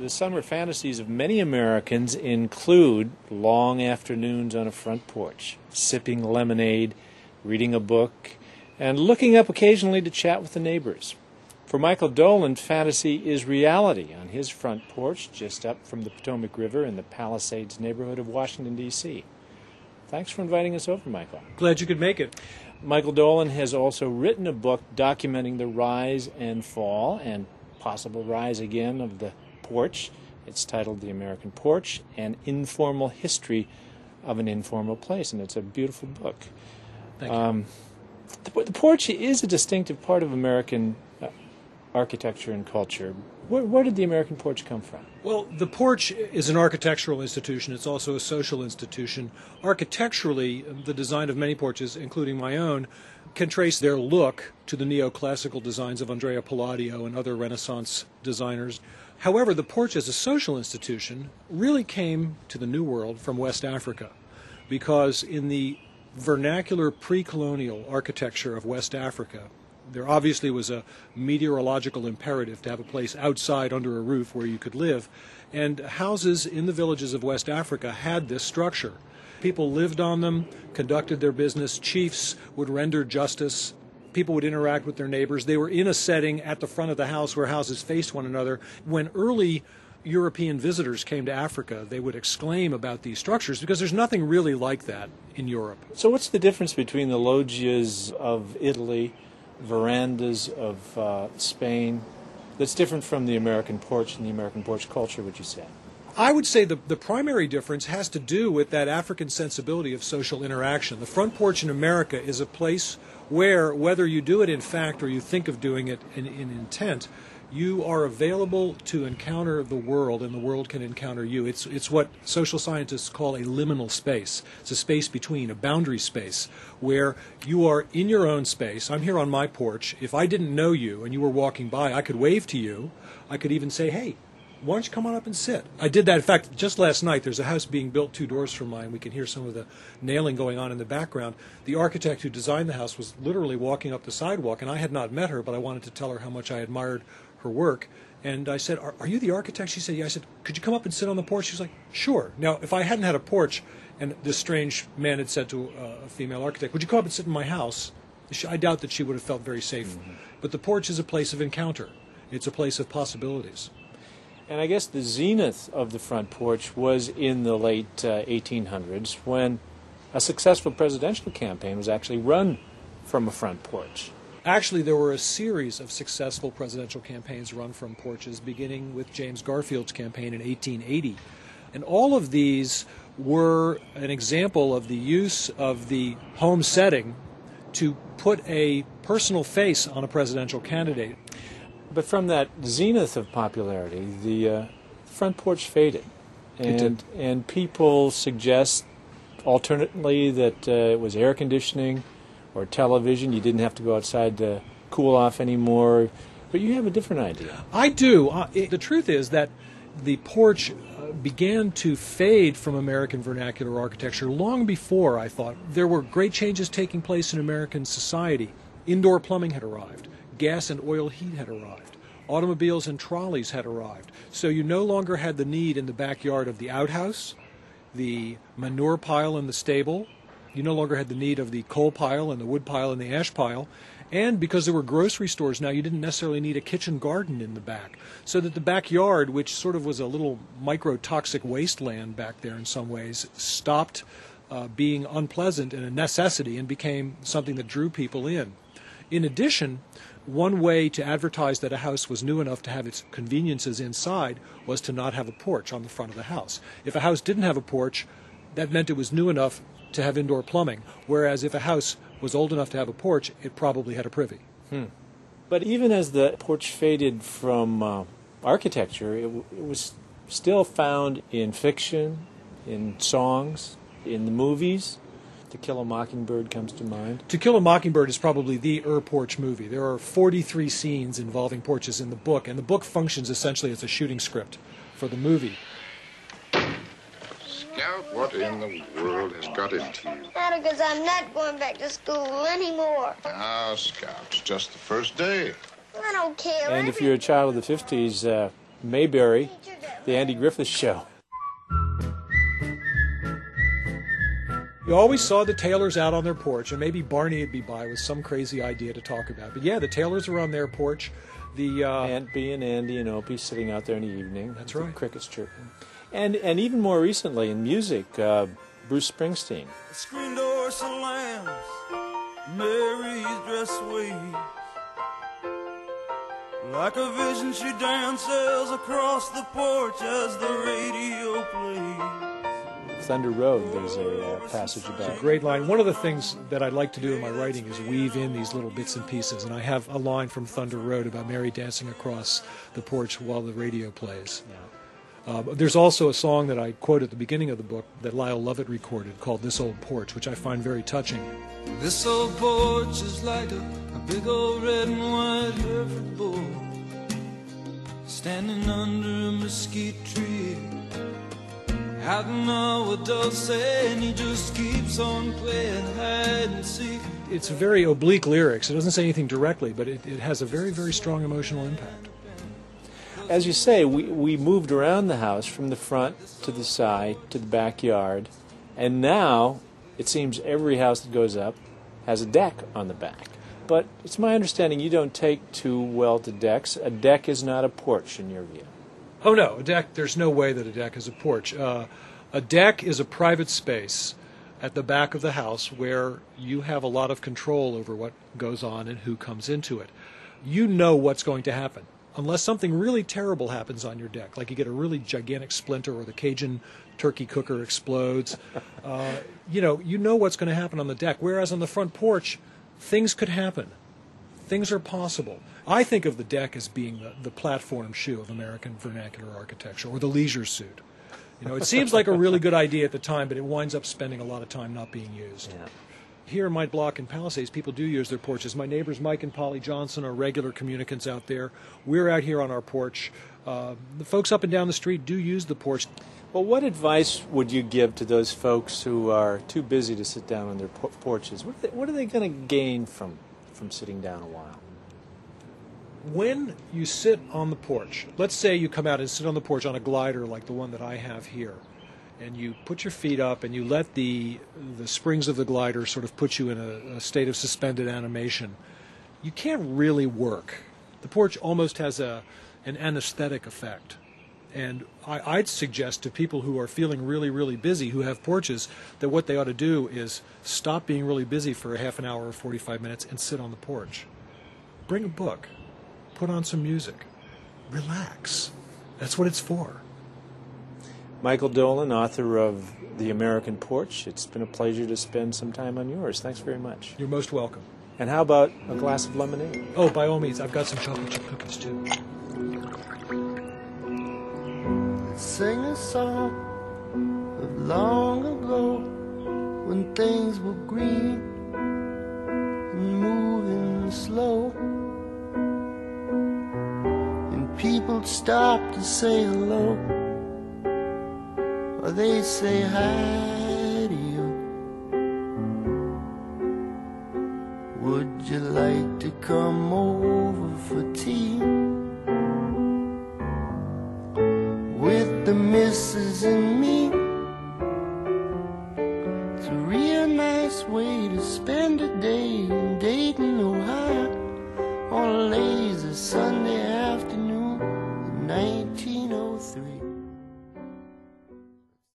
The summer fantasies of many Americans include long afternoons on a front porch, sipping lemonade, reading a book, and looking up occasionally to chat with the neighbors. For Michael Dolan, fantasy is reality on his front porch just up from the Potomac River in the Palisades neighborhood of Washington, D.C. Thanks for inviting us over, Michael. Glad you could make it. Michael Dolan has also written a book documenting the rise and fall and possible rise again of the porch. It's titled The American Porch, An Informal History of an Informal Place, and it's a beautiful book. Thank you. The porch is a distinctive part of American architecture and culture. Where did the American porch come from? Well, the porch is an architectural institution. It's also a social institution. Architecturally, the design of many porches, including my own, can trace their look to the neoclassical designs of Andrea Palladio and other Renaissance designers. However, the porch as a social institution really came to the New World from West Africa, because in the vernacular pre-colonial architecture of West Africa, there obviously was a meteorological imperative to have a place outside under a roof where you could live, and houses in the villages of West Africa had this structure. People lived on them, conducted their business, chiefs would render justice, people would interact with their neighbors. They were in a setting at the front of the house where houses faced one another. When early European visitors came to Africa, they would exclaim about these structures because there's nothing really like that in Europe. So what's the difference between the loggias of Italy, verandas of Spain, that's different from the American porch and the American porch culture, would you say? I would say the primary difference has to do with that African sensibility of social interaction. The front porch in America is a place where, whether you do it in fact or you think of doing it in intent, you are available to encounter the world, and the world can encounter you. It's what social scientists call a liminal space. It's a space between, a boundary space, where you are in your own space. I'm here on my porch. If I didn't know you and you were walking by, I could wave to you. I could even say, hey, why don't you come on up and sit? I did that. In fact, just last night, there's a house being built 2 doors from mine. We can hear some of the nailing going on in the background. The architect who designed the house was literally walking up the sidewalk, and I had not met her, but I wanted to tell her how much I admired her work. And I said, are you the architect? She said, yeah. I said, could you come up and sit on the porch? She was like, sure. Now, if I hadn't had a porch, and this strange man had said to a female architect, would you come up and sit in my house? I doubt that she would have felt very safe. Mm-hmm. But the porch is a place of encounter. It's a place of possibilities. And I guess the zenith of the front porch was in the late 1800s when a successful presidential campaign was actually run from a front porch. Actually, there were a series of successful presidential campaigns run from porches, beginning with James Garfield's campaign in 1880. And all of these were an example of the use of the home setting to put a personal face on a presidential candidate. But from that zenith of popularity, the front porch faded. And people suggest alternately that it was air conditioning or television. You didn't have to go outside to cool off anymore. But you have a different idea. I do. The truth is that the porch began to fade from American vernacular architecture long before, I thought. There were great changes taking place in American society. Indoor plumbing had arrived. Gas and oil heat had arrived. Automobiles and trolleys had arrived. So you no longer had the need in the backyard of the outhouse, the manure pile in the stable. You no longer had the need of the coal pile and the wood pile and the ash pile. And because there were grocery stores now, you didn't necessarily need a kitchen garden in the back. So that the backyard, which sort of was a little microtoxic wasteland back there in some ways, stopped being unpleasant and a necessity and became something that drew people in. In addition, one way to advertise that a house was new enough to have its conveniences inside was to not have a porch on the front of the house. If a house didn't have a porch, that meant it was new enough to have indoor plumbing, whereas if a house was old enough to have a porch, it probably had a privy. But even as the porch faded from architecture, it was still found in fiction, in songs, in the movies. To Kill a Mockingbird comes to mind. To Kill a Mockingbird is probably the porch movie. There are 43 scenes involving porches in the book, and the book functions essentially as a shooting script for the movie. Scout, what in the world has got into you? Because I'm not going back to school anymore. Now, Scout, it's just the first day. I don't care. And if you're a child of the 50s, Mayberry The Andy Griffith Show. You always saw the Taylors out on their porch, and maybe Barney would be by with some crazy idea to talk about. But yeah, the Taylors are on their porch. The Aunt Bee and Andy and Opie sitting out there in the evening. That's with right. The crickets chirping. And even more recently in music, Bruce Springsteen. The screen door slams, Mary's dress waves. Like a vision she dances across the porch as the radio plays. Thunder Road, there's a passage about. great line. One of the things that I like to do in my writing is weave in these little bits and pieces. And I have a line from Thunder Road about Mary dancing across the porch while the radio plays. There's also a song that I quote at the beginning of the book that Lyle Lovett recorded called This Old Porch, which I find very touching. This old porch is like a big old red and white Hereford bull standing under a mesquite tree. I don't know what they'll say, and he just keeps on playing hide and seek. It's very oblique lyrics. It doesn't say anything directly, but it has a very, very strong emotional impact. As you say, we moved around the house from the front to the side to the backyard, and now it seems every house that goes up has a deck on the back. But it's my understanding you don't take too well to decks. A deck is not a porch in your view. Oh, no, a deck, there's no way that a deck is a porch. A deck is a private space at the back of the house where you have a lot of control over what goes on and who comes into it. You know what's going to happen. Unless something really terrible happens on your deck, like you get a really gigantic splinter or the Cajun turkey cooker explodes, you know what's going to happen on the deck. Whereas on the front porch, things could happen. Things are possible. I think of the deck as being the platform shoe of American vernacular architecture, or the leisure suit. It seems like a really good idea at the time, but it winds up spending a lot of time not being used. Yeah. Here in my block in Palisades, people do use their porches. My neighbors Mike and Polly Johnson are regular communicants out there. We're out here on our porch. The folks up and down the street do use the porch. Well, what advice would you give to those folks who are too busy to sit down on their porches? What are they going to gain from sitting down a while? When you sit on the porch, let's say you come out and sit on the porch on a glider like the one that I have here, and you put your feet up and you let the springs of the glider sort of put you in a state of suspended animation, you can't really work. The porch almost has an anesthetic effect. And I'd suggest to people who are feeling really, really busy, who have porches, that what they ought to do is stop being really busy for a half an hour or 45 minutes and sit on the porch. Bring a book. Put on some music. Relax. That's what it's for. Michael Dolan, author of The American Porch. It's been a pleasure to spend some time on yours. Thanks very much. You're most welcome. And how about a glass of lemonade? Oh, by all means. I've got some chocolate chip cookies, too. Sing a song of long ago when things were green and moving slow, and people stop to say hello, or they say hi to you. Would you like to come over for tea with the missus and me? It's a real nice way to spend a day in Dayton, Ohio, on a lazy Sunday afternoon in 1903.